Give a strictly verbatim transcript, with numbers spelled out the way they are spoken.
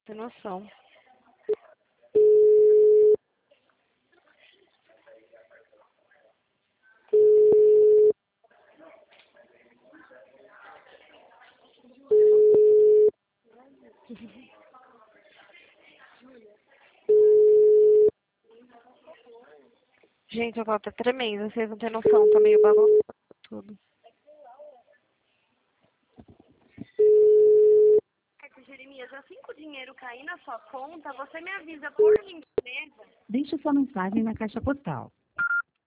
Tem noção. Gente, a voz tá tremenda, vocês não têm noção, tá meio bagunçado tudo. Jeremias, assim que o dinheiro cair na sua conta, você me avisa por gentileza. Deixe sua mensagem na caixa postal.